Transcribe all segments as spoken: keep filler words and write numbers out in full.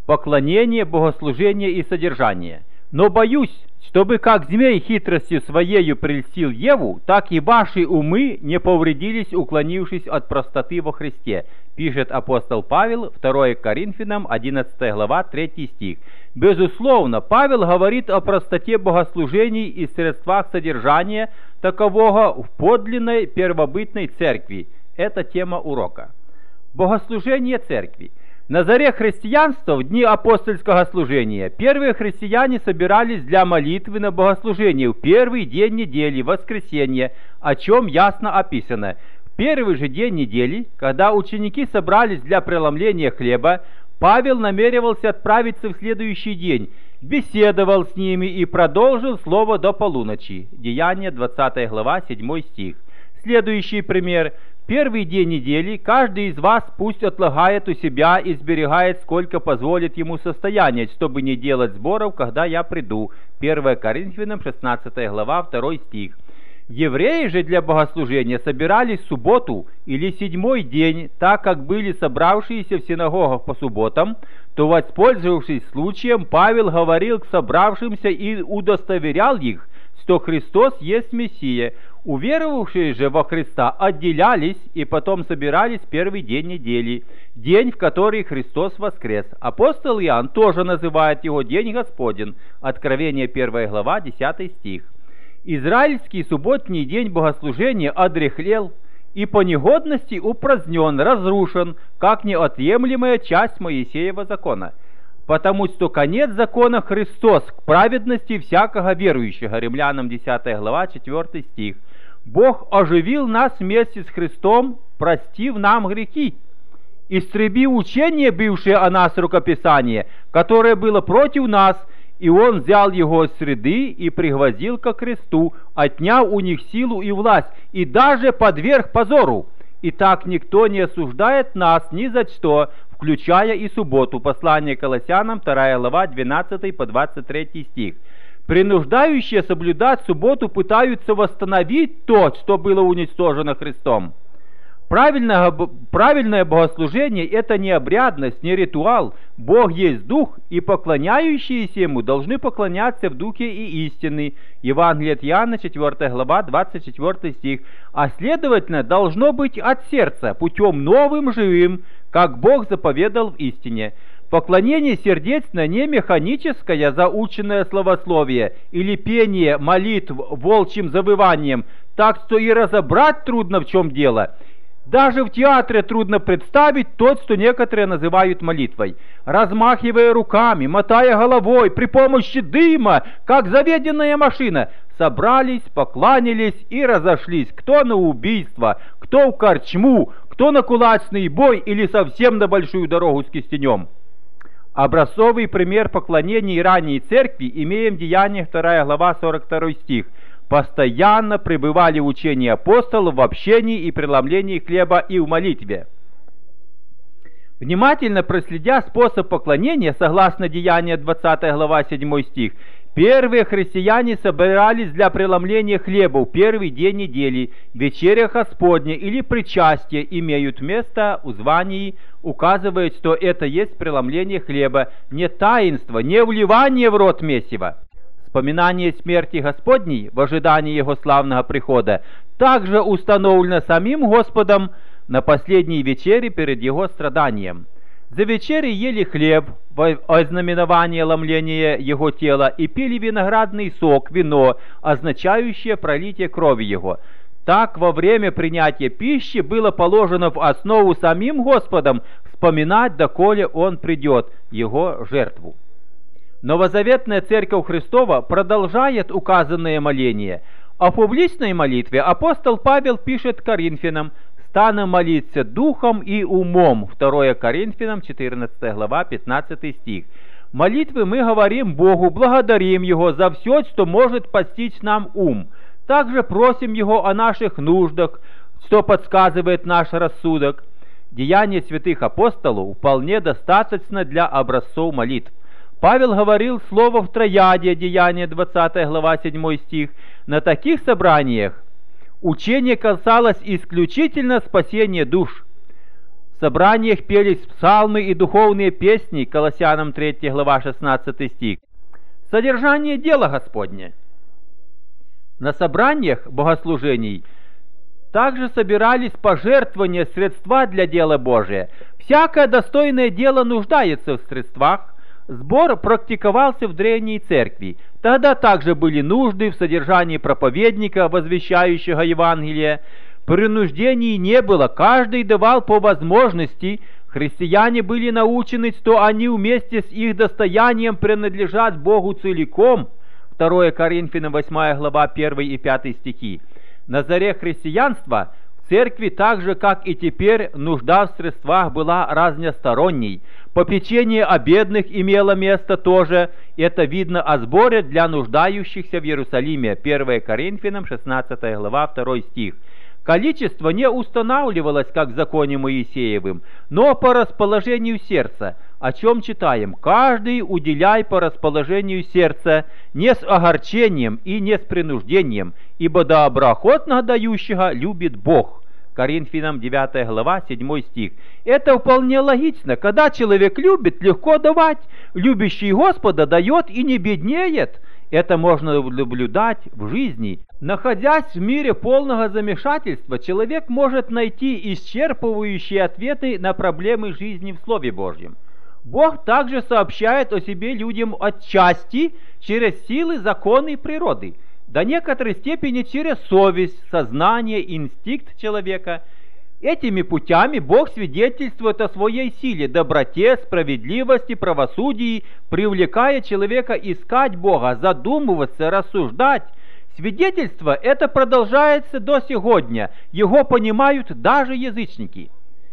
поклонение, богослужение и содержание. Но боюсь, чтобы как змей хитростью своею прельстил Еву, так и ваши умы не повредились, уклонившись от простоты во Христе, пишет апостол Павел, второе Коринфянам, одиннадцатая глава, третий стих. Безусловно, Павел говорит о простоте богослужений и средствах содержания такового в подлинной первобытной церкви. Это тема урока. Богослужение церкви. На заре христианства, в дни апостольского служения, первые христиане собирались для молитвы на богослужение в первый день недели, воскресенье, о чем ясно описано. В первый же день недели, когда ученики собрались для преломления хлеба, Павел намеревался отправиться в следующий день, беседовал с ними и продолжил слово до полуночи. Деяния, двадцатая глава, седьмой стих. Следующий пример. Первый день недели каждый из вас пусть отлагает у себя и сберегает, сколько позволит ему состояние, чтобы не делать сборов, когда я приду. первое Коринфянам, шестнадцатая глава, второй стих. Евреи же для богослужения собирались в субботу или седьмой день, так как были собравшиеся в синагогах по субботам, то, воспользовавшись случаем, Павел говорил к собравшимся и удостоверял их, что Христос есть Мессия. Уверовавшие же во Христа отделялись и потом собирались первый день недели, день, в который Христос воскрес. Апостол Иоанн тоже называет его День Господень. Откровение, первая глава, десятый стих. Израильский субботний день богослужения одряхлел и по негодности упразднен, разрушен, как неотъемлемая часть Моисеева закона. Потому что конец закона Христос к праведности всякого верующего. Римлянам, десятая глава, четвертый стих. Бог оживил нас вместе с Христом, простив нам грехи, истребив учение, бывшее о нас рукописание, которое было против нас, и Он взял его из среды и пригвоздил ко кресту, отняв у них силу и власть, и даже подверг позору. И так никто не осуждает нас ни за что, включая и субботу. Послание Колоссянам, вторая глава, двенадцатый по двадцать третий стих. Принуждающие соблюдать субботу пытаются восстановить то, что было уничтожено Христом. Правильное, правильное богослужение – это не обрядность, не ритуал. Бог есть Дух, и поклоняющиеся Ему должны поклоняться в Духе и истине. Евангелие от Иоанна, четвертая глава, двадцать четвертый стих. А следовательно, должно быть от сердца, путем новым, живым, как Бог заповедал в истине. Поклонение сердечное не механическое, заученное словословие или пение молитв волчьим завыванием, так что и разобрать трудно, в чем дело. Даже в театре трудно представить то, что некоторые называют молитвой. Размахивая руками, мотая головой, при помощи дыма, как заведенная машина, собрались, покланялись и разошлись, кто на убийство, кто в корчму, кто на кулачный бой или совсем на большую дорогу с кистенем. Образцовый пример поклонения ранней церкви имеем в Деяниях, вторая глава, сорок второй стих. Постоянно пребывали в учении апостолов в общении и преломлении хлеба и в молитве. Внимательно проследя способ поклонения, согласно Деяния, двадцатая глава, седьмой стих, первые христиане собирались для преломления хлеба в первый день недели, вечеря Господня или причастие имеют место в звании, указывает, что это есть преломление хлеба, не таинство, не вливание в рот месива. Вспоминание смерти Господней в ожидании Его славного прихода также установлено самим Господом на последней вечере перед Его страданием. За вечерей ели хлеб во ознаменование ломления Его тела и пили виноградный сок, вино, означающее пролитие крови Его. Так во время принятия пищи было положено в основу самим Господом вспоминать, доколе Он придет, Его жертву. Новозаветная Церковь Христова продолжает указанное моление. О публичной молитве апостол Павел пишет Коринфянам: «Станем молиться духом и умом». второе Коринфянам, четырнадцатая глава, пятнадцатый стих. Молитвы мы говорим Богу, благодарим Его за все, что может постичь нам ум. Также просим Его о наших нуждах, что подсказывает наш рассудок. Деяния святых апостолов вполне достаточно для образцов молитв. Павел говорил слово в трояде, Деяния, двадцатая глава, седьмой стих. На таких собраниях учение касалось исключительно спасения душ. В собраниях пелись псалмы и духовные песни, Колоссянам третья глава шестнадцатый стих. Содержание дела Господне. На собраниях богослужений также собирались пожертвования, средства для дела Божия. Всякое достойное дело нуждается в средствах. Сбор практиковался в древней церкви. Тогда также были нужды в содержании проповедника, возвещающего Евангелие. Принуждений не было, каждый давал по возможности. Христиане были научены, что они вместе с их достоянием принадлежат Богу целиком. второе Коринфянам восьмая глава первый и пятый стихи. На заре христианства в церкви, так же как и теперь, нужда в средствах была разносторонней. Попечение о бедных имело место тоже. Это видно о сборе для нуждающихся в Иерусалиме. первое Коринфянам шестнадцатая глава второй стих. Количество не устанавливалось, как в законе Моисеевым, но по расположению сердца, о чем читаем: «Каждый уделяй по расположению сердца, не с огорчением и не с принуждением, ибо доброохотно дающего любит Бог». Коринфянам девятая глава седьмой стих. Это вполне логично. Когда человек любит, легко давать. Любящий Господа дает и не беднеет. Это можно наблюдать в жизни. Находясь в мире полного замешательства, человек может найти исчерпывающие ответы на проблемы жизни в Слове Божьем. Бог также сообщает о себе людям отчасти через силы, законы природы, до некоторой степени через совесть, сознание, инстинкт человека. Этими путями Бог свидетельствует о своей силе, доброте, справедливости, правосудии, привлекая человека искать Бога, задумываться, рассуждать. Свидетельство это продолжается до сегодня, его понимают даже язычники.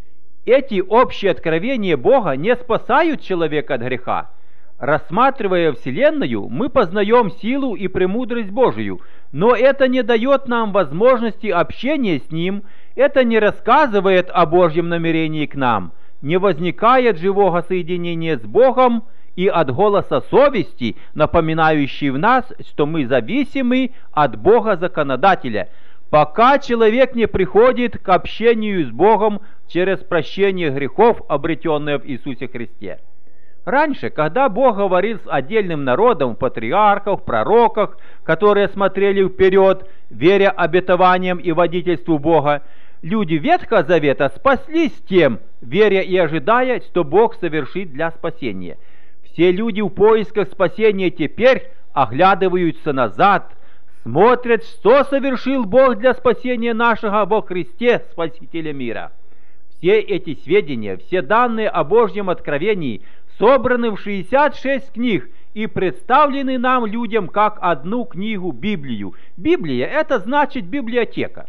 Эти общие откровения Бога не спасают человека от греха. Рассматривая Вселенную, мы познаем силу и премудрость Божию, но это не дает нам возможности общения с Ним, это не рассказывает о Божьем намерении к нам, не возникает живого соединения с Богом и от голоса совести, напоминающей в нас, что мы зависимы от Бога-законодателя, пока человек не приходит к общению с Богом через прощение грехов, обретенное в Иисусе Христе. Раньше, когда Бог говорил с отдельным народом, патриархах, пророках, которые смотрели вперед, веря обетованиям и водительству Бога, люди Ветхого Завета спаслись тем, веря и ожидая, что Бог совершит для спасения. Все люди в поисках спасения теперь оглядываются назад, смотрят, что совершил Бог для спасения нашего во Христе, Спасителя мира. Все эти сведения, все данные о Божьем откровении собраны в шестьдесят шесть книг и представлены нам, людям, как одну книгу, Библию. Библия – это значит библиотека.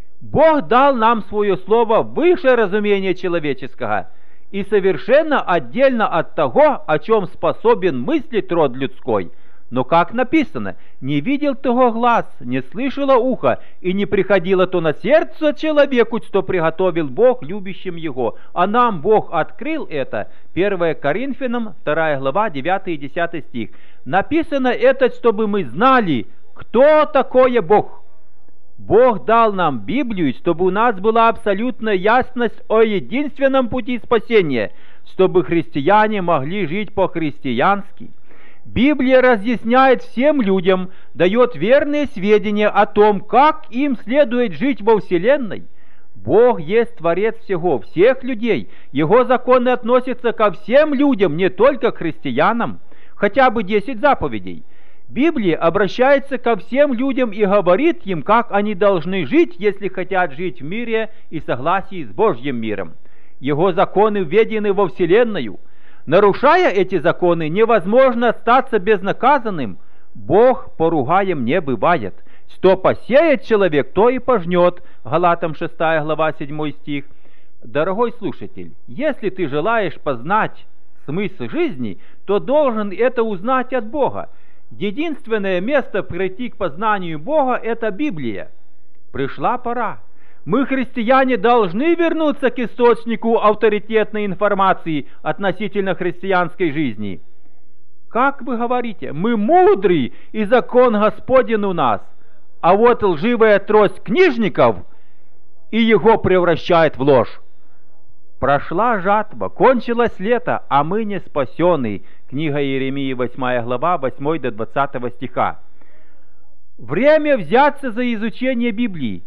Бог дал нам свое слово выше разумения человеческого и совершенно отдельно от того, о чем способен мыслить род людской. Но, как написано, не видел того глаз, не слышало ухо, и не приходило то на сердце человеку, что приготовил Бог любящим его. А нам Бог открыл это. первое Коринфянам вторая глава девятый и десятый стих. Написано это, чтобы мы знали, кто такой Бог. Бог дал нам Библию, чтобы у нас была абсолютная ясность о единственном пути спасения, чтобы христиане могли жить по-христиански. Библия разъясняет всем людям, дает верные сведения о том, как им следует жить во Вселенной. Бог есть Творец всего, всех людей. Его законы относятся ко всем людям, не только к христианам. Хотя бы десять заповедей. Библия обращается ко всем людям и говорит им, как они должны жить, если хотят жить в мире и согласии с Божьим миром. Его законы введены во Вселенную. Нарушая эти законы, невозможно остаться безнаказанным. Бог поругаем не бывает. Что посеет человек, то и пожнет. Галатам шестая глава седьмой стих. Дорогой слушатель, если ты желаешь познать смысл жизни, то должен это узнать от Бога. Единственное место прийти к познанию Бога – это Библия. Пришла пора. Мы, христиане, должны вернуться к источнику авторитетной информации относительно христианской жизни. Как вы говорите, мы мудры, и закон Господень у нас, а вот лживая трость книжников и его превращает в ложь. Прошла жатва, кончилось лето, а мы не спасены. Книга Иеремии, восьмая глава, восьмой до двадцатого стиха. Время взяться за изучение Библии.